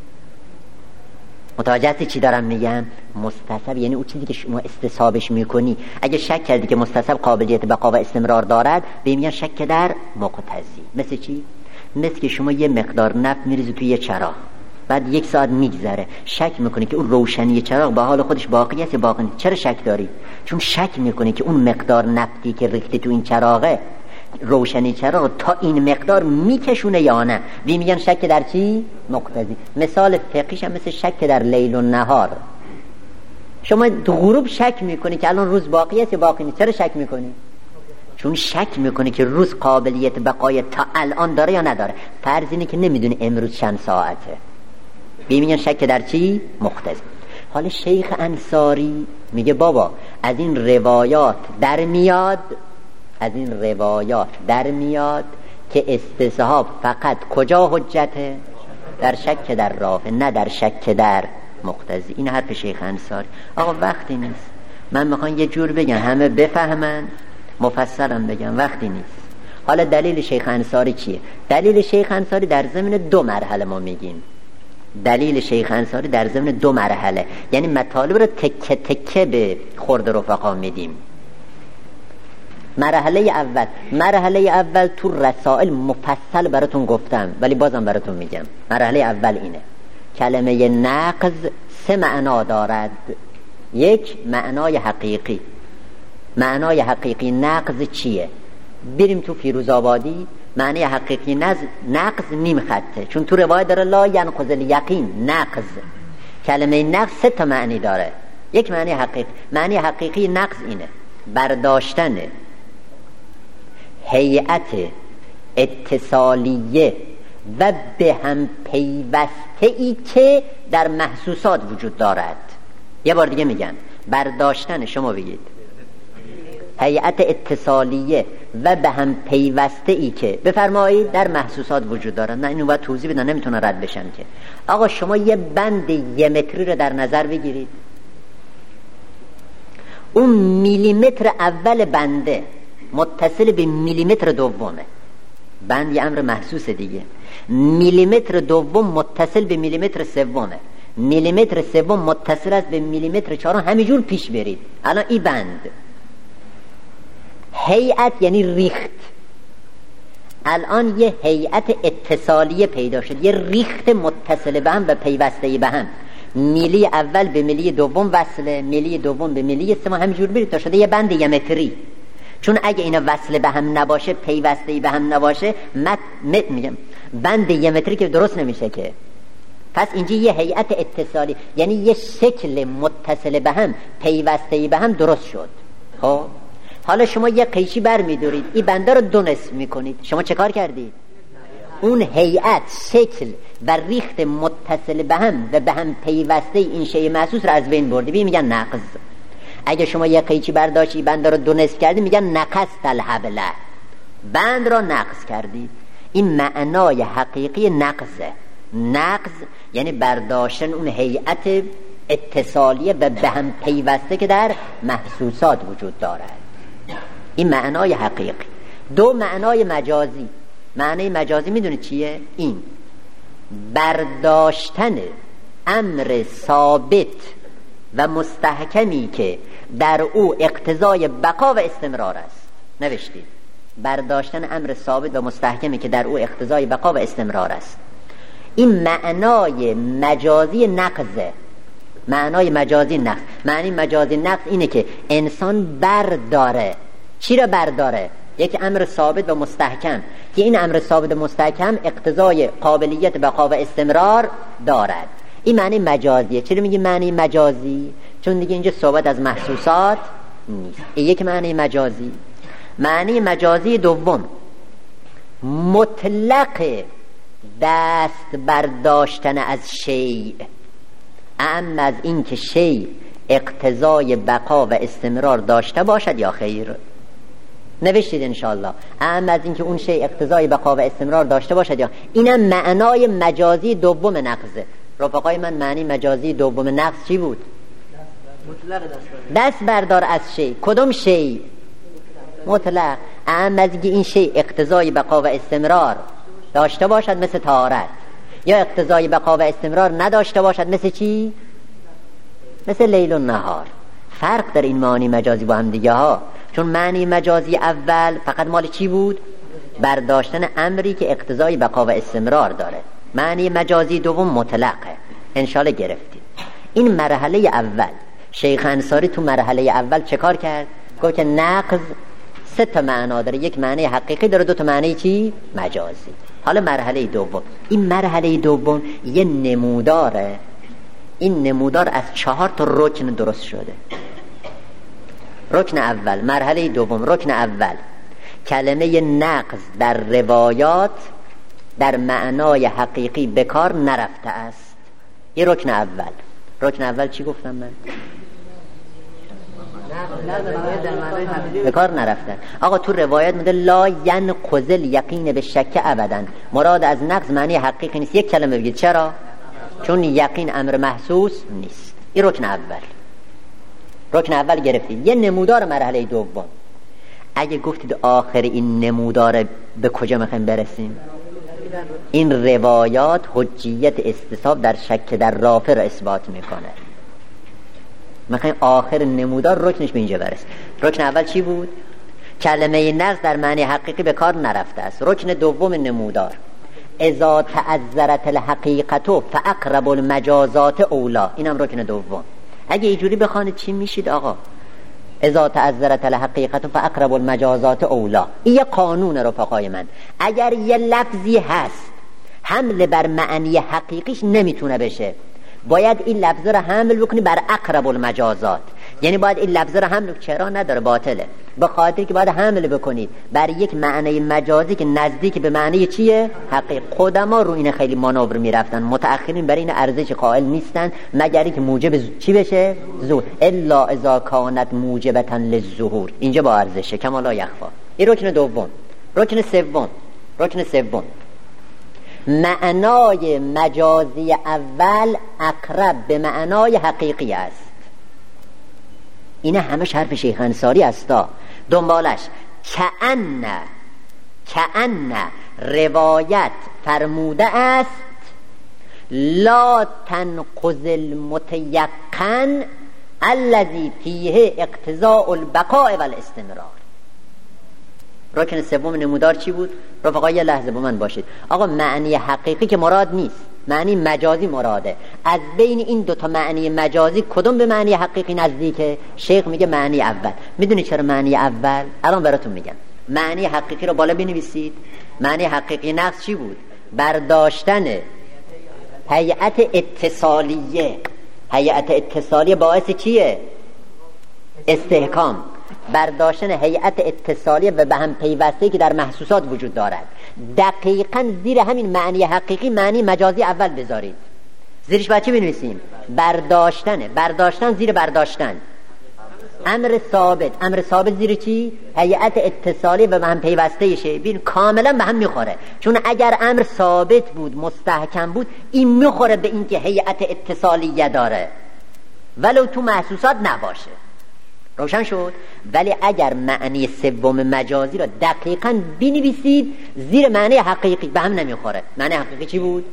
متوجه هستی چی دارم میگم؟ مستصحب یعنی اون چیزی که شما استصحابش میکنی. اگه شک کردی که مستصحب قابلیت بقا و استمرار دارد، به میگن شک در مقتضی. مثل چی؟ مثل که شما یه مقدار نفت میریزی توی یه چراغ، بعد یک ساعت میگذره، شک میکنی که اون روشنی چراغ با حال خودش باقی است یا باقی نیست. چرا شک داری؟ چون شک میکنی که اون مقدار نفتی که ریختی تو این چراغه، روشنی چراغ تا این مقدار میکشونه یا نه. بی میگن شک در چی؟ مقتضی. مثال فقهیش هم مثل شک در لیل و نهار. شما تو غروب شک میکنی که الان روز باقی است یا باقی نیست. چرا شک میکنی؟ چون شک میکنی که روز قابلیت بقای تا الان داره یا نداره. فرض اینه که نمیدونی امروز چند ساعته. بی میگن شک در چی؟ مقتضی. حالا شیخ انصاری میگه بابا از این روایات در میاد از این روایات در میاد که استصحاب فقط کجا حجته؟ در شک در رافع، نه در شک در مقتضی. این حرف شیخ انصاری. آقا وقتی نیست، من میخوام یه جور بگم همه بفهمن، مفصلم بگم، وقتی نیست. حالا دلیل شیخ انصاری چیه؟ دلیل شیخ انصاری در ضمن دو مرحله ما میگیم. دلیل شیخ انصاری در ضمن دو مرحله، یعنی مطالب رو تکه تکه به خورد رفقا میدیم. مرحله اول مرحله اول تو رسائل مفصل براتون گفتم، ولی بازم براتون میگم. مرحله اول اینه: کلمه نقض سه معنا دارد. یک، معنای حقیقی. معنای حقیقی نقض چیه؟ بریم تو فیروزآبادی، معنی حقیقی نقض نیم خطه، چون تو روایت داره لا ینقض الیقین نقض. کلمه نقض سه تا معنی داره. یک معنی حقیقی. معنی حقیقی نقض اینه: برداشتن هیئت اتصالیه و به هم پیوسته ای که در محسوسات وجود دارد. یه بار دیگه میگم، برداشتن، شما بگید، هیئت اتصالیه و به هم پیوسته ای که بفرمایید در محسوسات وجود دارد. نه اینو باید توضیح بدن، نمیتونه رد بشم که. آقا شما یه بند یه متری رو در نظر بگیرید، اون میلیمتر اول بنده متصل به میلیمتر دومه. بند یه امر محسوس دیگه. میلیمتر دوم متصل به میلیمتر سومه، میلیمتر سوم متصل است به میلیمتر چهارم. همینجور پیش برید. الان این بند هیئت یعنی ریخت. الان یه هیئت اتصالیه پیدا شد، یه ریخت متصل به هم و پیوسته به هم. میلی اول به میلی دوم وصله، میلی دوم به میلی سوم، همینجور برید تا شده یه بند یه متری. چون اگه اینا وصله به هم نباشه، پیوسته به هم نباشه، مت مت میگم بند یه متری که درست نمیشه که. پس اینجا یه هیئت اتصالی یعنی یه شکل متصل به هم پیوسته به هم درست شد. خب حالا شما یه قیچی بر می‌دارید، این بنده رو دو نصف میکنید. شما چه کار کردید؟ اون هیئت، شکل و ریخت متصل به هم و به هم پیوسته این شیء محسوس رو از بین بردی. بی میگن نقض. اگه شما یه قیچی برداشتی بنده رو دو نصف کردی، میگن نقصت الحبل، بند رو نقض کردی. این معنای حقیقی نقضه. نقض یعنی برداشتن اون هیئت اتصالیه و به هم پیوسته که در محسوسات وجود دارد. این معنای حقیقی. دو معنای مجازی. معنای مجازی میدونید چیه؟ این برداشتن امر ثابت و مستحکمی که در او اقتضای بقا و استمرار است. نوشتید برداشتن امر ثابت و مستحکمی که در او اقتضای بقا و استمرار است. این معنای مجازی نقضه. معنای مجازی نقض. معنی مجازی نقض اینه که انسان برداره. چی را برداره؟ یک امر ثابت و مستحکم که این امر ثابت و مستحکم اقتضای قابلیت بقا و استمرار دارد. این معنی مجازیه. چرا میگی معنی مجازی؟ چون دیگه اینجا صحبت از محسوسات نیست. این یک معنی مجازی. معنی مجازی دوم مطلق دست برداشتن از شیء، اما از این که شیء اقتضای بقا و استمرار داشته باشد یا خیر. نوشتید انشاءالله اما از این که اون شیء اقتضای بقا و استمرار داشته باشد یا. اینم معنای مجازی دوم نقضه. رفقای من، معنی مجازی دوم نقض چی بود؟ مطلق دست بردار. دست بردار از شیء. کدوم شیء؟ مطلق. اما از اینکه این شیء اقتضای بقا و استمرار داشته باشد مثل طهارت، یا اقتضای بقا و استمرار نداشته باشد مثل چی؟ مثل لیل و نهار. فرق در این معنی مجازی با هم دیگه ها. چون معنی مجازی اول فقط مال چی بود؟ برداشتن امری که اقتضای بقا و استمرار داره. معنی مجازی دوم مطلقه. انشالله گرفتید. این مرحله اول. شیخ انصاری تو مرحله اول چه کار کرد؟ گفت که نقض سه تا معنا داره. یک معنی حقیقی داره، دو تا معنی چی؟ مجازی. حالا مرحله دوم. این مرحله دوم یه نموداره. این نمودار از چهار تا رکن درست شده. رکن اول، مرحله دوم، رکن اول، کلمه نقض در روایات در معنای حقیقی به کار نرفته است. این رکن اول. رکن اول چی گفتم من؟ به کار نرفتن. آقا تو روایت میگه لا ینقض الیقین به شک ابدا. مراد از نقض معنی حقیقی نیست. یک کلمه بگید چرا؟ چون یقین امر محسوس نیست. این رکن اول. رکن اول گرفتید. یه نمودار مرحله دوم. اگه گفتید آخر این نمودار به کجا میخوایم برسیم؟ این روایات حجیت استصحاب در شک در رافع را اثبات میکنه. میخوایم آخر نمودار رکنش به اینجا برسیم. رکن اول چی بود؟ کلمه نقض در معنی حقیقی به کار نرفته است. رکن دوم نمودار اذا تعذرت الحقیقت فاقرب المجازات اولا. اینم رکن دوم. اگه اینجوری بخوانید چی میشید آقا؟ اذا تعذرت الحقیقت فاقرب المجازات اولا. این یه قانون رفقای من. اگر یه لفظی هست حمل بر معنی حقیقیش نمیتونه بشه، باید این لفظ رو حمل بکنی بر اقرب المجازات. یعنی باید این لفظ رو حمل، چرا نداره باطله، به خاطر که باید حمل بکنی بر یک معنی مجازی که نزدیک به معنی چیه؟ حقیق. قدما رو این خیلی مانور میرفتن، متأخرین برای این ارزش قائل نیستن مگر اینکه موجب چی بشه؟ ظهور. الا اذا کانت موجبتا للظهور. اینجا با ارزشه کما لا یخفا. این رکن دوم. رکن سوم. رکن سوم معنای مجازی اول اقرب به معنای حقیقی است. اینه همه حرف شیخ انصاری استا. دنبالش کأن کأن روایت فرموده است لا تنقض المتيقن الذي فيه اقتضاء البقاء والاستمرار. رکن سوم نمودار چی بود؟ رفقا یه لحظه با من باشید. آقا معنی حقیقی که مراد نیست، معنی مجازی مراده. از بین این دوتا معنی مجازی کدوم به معنی حقیقی نزدیکه؟ شیخ میگه معنی اول. میدونی چرا معنی اول؟ الان براتون میگم. معنی حقیقی رو بالا بنویسید. معنی حقیقی نقص چی بود؟ برداشتن هیئت اتصالیه. هیئت اتصالیه باعث چیه؟ استحکام. برداشتن هیئت اتصالیه و به هم پیوسته که در محسوسات وجود دارد. دقیقاً زیر همین معنی حقیقی معنی مجازی اول بذارید. زیرش باید چی بنویسیم؟ برداشتن. برداشتن زیر برداشتن امر ثابت. امر ثابت زیر چی؟ هیئت اتصالیه و به هم پیوسته شه. ببین کاملا به هم میخوره. چون اگر امر ثابت بود مستحکم بود این میخوره به این که هیئت اتصالیه داره ولو تو محسوسات نباشه. روشن شد؟ ولی اگر معنی سوم مجازی را دقیقاً بنویسید زیر معنی حقیقی به هم نمیخوره. معنی حقیقی چی بود؟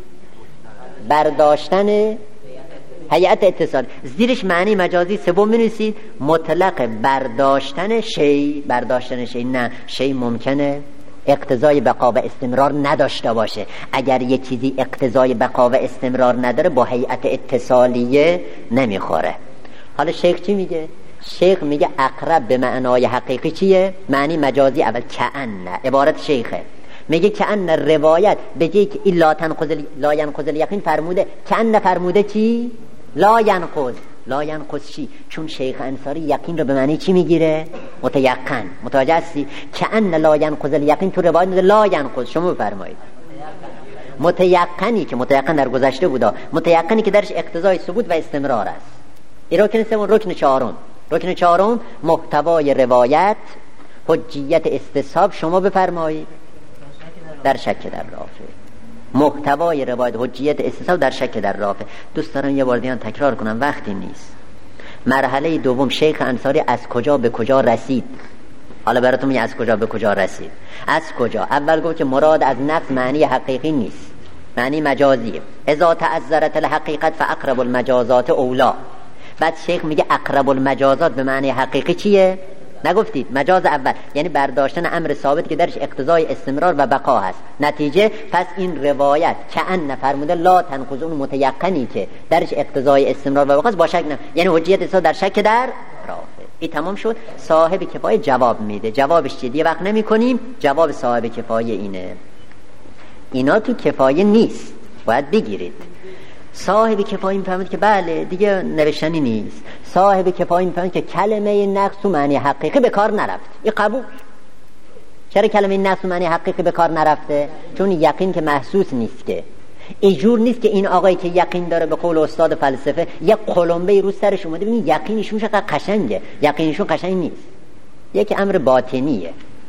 برداشتن هیئت اتصال. زیرش معنی مجازی سوم بنویسید مطلق برداشتن شی. برداشتن شی نه، شی ممکنه اقتضای بقا و استمرار نداشته باشه. اگر یه چیزی اقتضای بقا و استمرار نداره با هیئت اتصالیه نمیخوره. حالا شیخ چی میگه؟ شیخ میگه اقرب به معنای حقیقی چیه؟ معنی مجازی اول کأن. عبارت شیخه میگه کأن روایت به جای که لا تنقض لا ینقض الیقین فرموده کأن فرموده چی؟ لا ینقض. لا ینقض چی؟ چون شیخ انصاری یقین رو به معنی چی میگیره؟ متیقن. متوجه هستی؟ کأن لا ینقض الیقین تو روایت میگه لا ینقض. شما بفرمایید متیقنی که متیقن در گذشته بودا، متیقنی که درش اقتضای ثبوت و استمرار است. این رکن سوم. رکن چهارم. رکن چهارم محتوای روایت حجیت استصحاب. شما بفرمایید در شک در رافع. محتوای روایت حجیت استصحاب در شک در رافع. دوست دارم یه بار دیگه تکرار کنم وقتی نیست. مرحله دوم شیخ انصاری از کجا به کجا رسید؟ حالا براتون میگم از کجا به کجا رسید. از کجا؟ اول گفت که مراد از نقص معنی حقیقی نیست، معنی مجازیه. اذا تعذرت الحقیقت فاقرب المجازات اولا. بعد شیخ میگه اقرب المجازات به معنی حقیقی چیه؟ نگفتید مجاز اول یعنی برداشتن امر ثابت که درش اقتضای استمرار و بقا هست. نتیجه پس این روایت کأن فرموده لا تنقض اون متیقنی که درش اقتضای استمرار و بقا است با شک نه، یعنی حجیت استصحاب در شک در رافع. این تمام شد. صاحب کفایه جواب میده. جوابش چیه؟ دیگه وقت نمی کنیم. جواب صاحب کفایه اینه. اینا تو کفایه نیست، باید بگیرید. صاحب کفایه میفهمید که بله دیگه نوشتنی نیست. صاحب کفایه میفهمید که کلمه نقص تو معنی حقیقی به کار نرفت. این قبول. چرا کلمه نقص تو معنی حقیقی به کار نرفته؟ چون یقین که محسوس نیست که. اینجور نیست که این آقایی که یقین داره به قول استاد فلسفه یک قلمبه رو سرش اومده ببینید یقینشون چقدر قشنگه. یقینشون قشنگ نیست، یک امر باطنیه.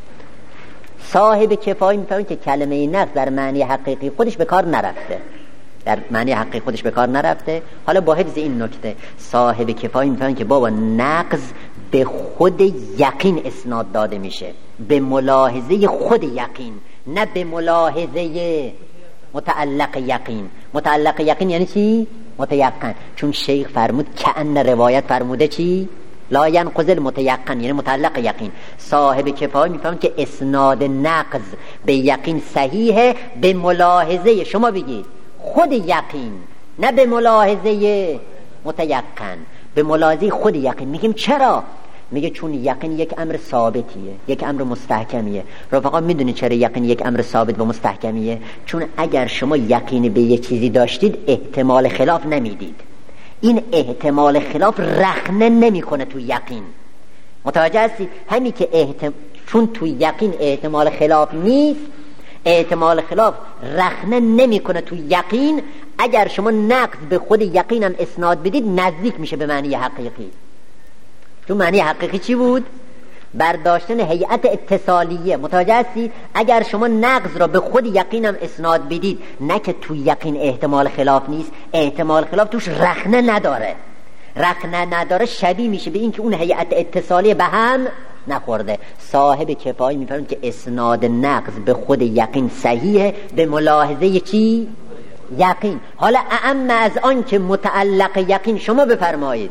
صاحب کفایی میفهمه که کلمه نقض در معنی حقیقی خودش به کار نرفته، در معنی حقیقی خودش به کار نرفته. حالا با حفظ این نکته صاحب کفایی میفهمه که بابا نقض به خود یقین اسناد داده میشه، به ملاحظه خود یقین، نه به ملاحظه متعلق یقین. متعلق یقین یعنی چی؟ متیقن. چون شیخ فرمود که ان روایت فرموده چی؟ لا ینقض المتیقن، یعنی متعلق یقین. صاحب کفایی میفهمه که اسناد نقض به یقین صحیحه به ملاحظه، شما بگید خود یقین، نه به ملاحظه متیقن، به ملاحظه خود یقین. میگیم چرا؟ میگه چون یقین یک امر ثابتیه، یک امر مستحکمیه. رفقا میدونی چرا یقین یک امر ثابت و مستحکمیه؟ چون اگر شما یقین به یک چیزی داشتید احتمال خلاف نمیدید. این احتمال خلاف رخنه نمیکنه تو یقین. متوجه هستید؟ همین که احتم... چون تو یقین احتمال خلاف نیست، احتمال خلاف رخنه نمیکنه تو یقین. اگر شما نقض به خود یقینم اسناد بدید نزدیک میشه به معنی حقیقی. چون معنی حقیقی چی بود؟ برداشتن هیئت اتصالیه. متوجه هستید؟ اگر شما نقض را به خود یقینم اسناد بدید، نه که تو یقین احتمال خلاف نیست، احتمال خلاف توش رخنه نداره. رخنه نداره شبیه میشه به این که اون هیئت اتصالیه به هم نخورده. صاحب کفایی میفرماید که اسناد نقض به خود یقین صحیحه به ملاحظه چی؟ یقین. حالا اعم از آن که متعلق یقین، شما بفرمایید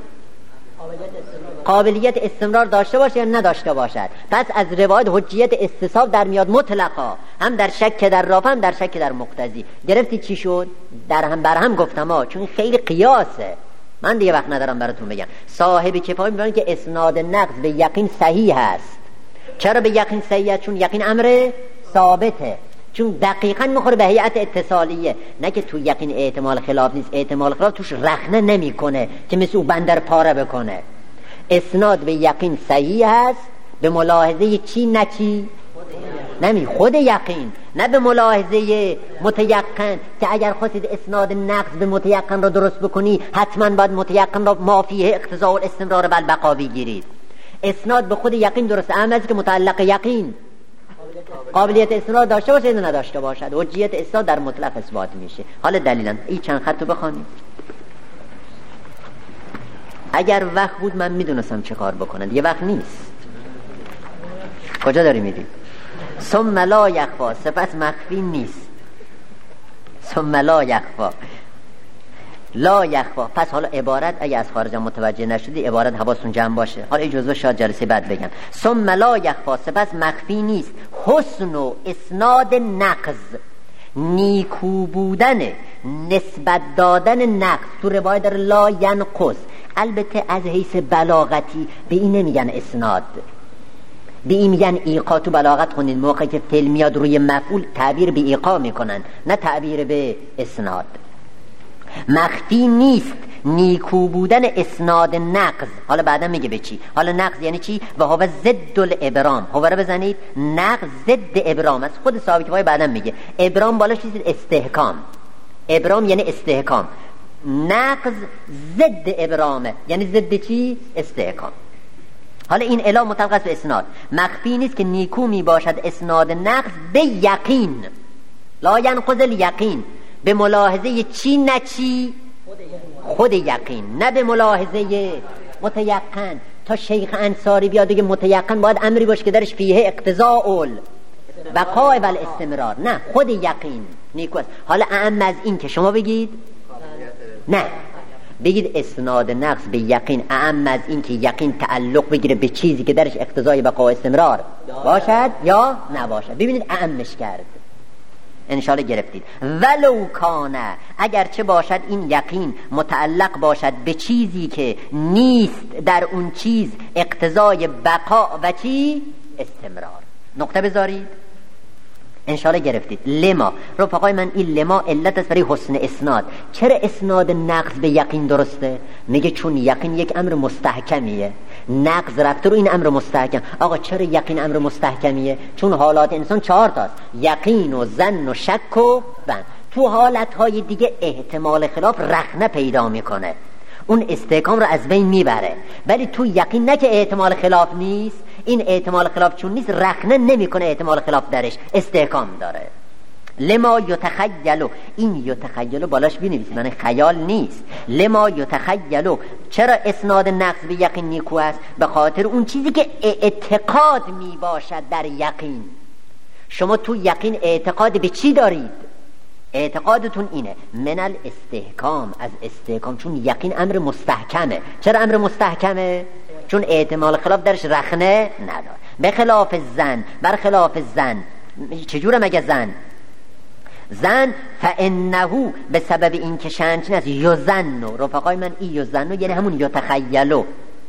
قابلیت استمرار داشته باشه یا نداشته باشد. پس از روایت حجیت استصحاب در میاد مطلقا، هم در شک در رافع هم در شک در مقتضی. گرفتی چی شد؟ در هم بر هم گفتم ها، چون خیلی قیاسه، من دیگه وقت ندارم براتون بگم. صاحب کفایی میگن که اسناد نقض به یقین صحیح هست. چرا به یقین صحیح؟ چون یقین امر ثابته، چون دقیقاً میخوره به هیئت اتصالیه، نه که تو یقین احتمال خلاف نیست، احتمال خلاف توش رخنه نمیکنه که مثل او بندر پاره بکنه. اسناد به یقین صحیح هست به ملاحظه چی؟ نه چی؟ نمی خود یقین، نه به ملاحظه متیقن که اگر خواستید اسناد نقض به متیقن را درست بکنی حتما باید متیقن را ما فیه اقتضاء الاستمرار و البقا بگیرید. اسناد به خود یقین درسته، اما از که متعلق یقین قابلیت استمرار داشته باشه یا نداشته باشد، حجیت اسناد در مطلق اثبات میشه. حالا دلیلا این چند خط رو بخوانید. اگر وقت بود من میدونستم چه کار بکنم، یه وقت نیست. کجا داری میدی؟ ثم لا یخفا، سپس مخفی نیست. ثم لا یخفا، لا یخفا. پس حالا عبارت اگه از خارج متوجه نشدی عبارت حواستون جمع باشه، حالا اجازه شاید جلسه بعد بگم. ثم لا یخفا، سپس مخفی نیست حسن و اسناد نقض، نیکو بودن نسبت دادن نقض. تو روایت در لا ینقص، البته از حیث بلاغتی به این نمیگن اسناد، به این میگن ایقا. تو بلاغت خوندین موقعی که فعل میاد روی مفعول تعبیر به ایقا میکنن، نه تعبیر به اسناد. مخفی نیست نیکو بودن اسناد نقض. حالا بعدا میگه به چی؟ حالا نقض یعنی چی؟ و هو ضد الابرام. هو رو بزنید، نقض ضد ابرام است. خود صاحب کفایه بعدا میگه ابرام بالاش چیز استحکام. ابرام یعنی استحکام، نقض ضد ابرامه، یعنی ضد چی؟ استحکام. حالا این الا مطابق به اسناد. مخفی نیست که نیکو می باشد اسناد نقض به یقین، لا ینقض الیقین، به ملاحظه چی؟ نه چی؟ خود یقین، نه به ملاحظه متیقن. تا شیخ انصاری بیاد دیگه متیقن باید امری باشه که درش فیه اقتضاء بقاء و الاستمرار، نه خود یقین نیکو است. حالا اعم از این که شما بگید نه، بگید اسناد نقص به یقین اعم از این که یقین تعلق بگیره به چیزی که درش اقتضای بقا و استمرار باشد یا نباشد. ببینید اعمش کرد، انشاءالله گرفتید. ولو کانه، اگر چه باشد این یقین متعلق باشد به چیزی که نیست در اون چیز اقتضای بقا و چی؟ استمرار. نقطه بذارید. انشالله گرفتید. لما رفقای من، این لما علت است برای حسن اسناد. چرا اسناد نقض به یقین درسته؟ میگه چون یقین یک امر مستحکمیه، نقض رفته رو این امر مستحکم. آقا چرا یقین امر مستحکمیه؟ چون حالات انسان چهار تاست: یقین و ظن و شک و بن. تو حالتهای دیگه احتمال خلاف رخنه پیدا میکنه، اون استحکام رو از بین میبره. ولی تو یقین نه که احتمال خلاف نیست، این احتمال خلاف چون نیست رخنه نمیکنه، احتمال خلاف درش استحکام داره. لما یتخیلو، این یتخیلو بالاش بنویسید، من خیال نیست. لما یتخیلو، چرا اسناد نقص به یقین نیکو است؟ به خاطر اون چیزی که اعتقاد می باشد در یقین. شما تو یقین اعتقاد به چی دارید؟ اعتقادتون اینه من الاستحکام، از استحکام، چون یقین امر مستحکمه. چرا امر مستحکمه؟ چون احتمال خلاف درش رخنه نداره. به خلاف زن، بر خلاف زن. چجوره مگه زن؟ زن فانه، به سبب این که شنچین است یزنو. رفقای من این یزنو یعنی همون یتخیلو.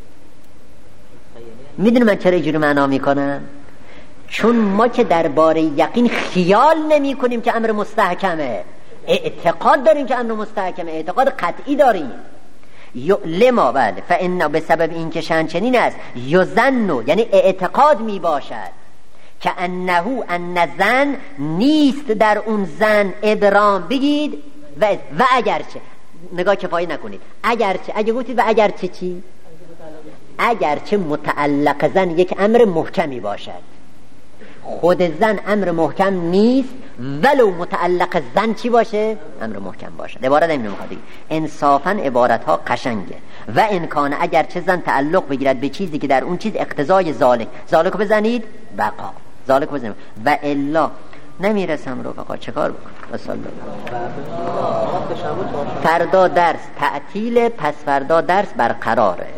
میدونی من چرا اینجوری معنا میکنم؟ چون ما که درباره یقین خیال نمی کنیم که امر مستحکمه، اعتقاد داریم که امر مستحکمه، اعتقاد قطعی داریم. لما، بله، فإن، به سبب این که شنچنین است یزنو، یعنی اعتقاد می باشد که انه، ان زن نیست در اون زن ابرام. بگید و, و اگرچه، نگاه کفایی نکنید، اگرچه، اگه گفتید و اگرچه چی؟ اگرچه متعلق زن یک امر محکمی باشد، خود زن امر محکم نیست، ولو متعلق زن چی باشه؟ امر محکم باشه. عبارت این نمیخواد بگید. انصافا عبارت ها قشنگه. و امکان، اگر چه زن تعلق بگیرد به چیزی که در اون چیز اقتضای ذالک، ذالکو بزنید بقا، ذالکو بزنید و الا نمیرسم رو بقا، چه کار بکنم؟ رسال فردا درس تعطیل، پس فردا درس برقراره.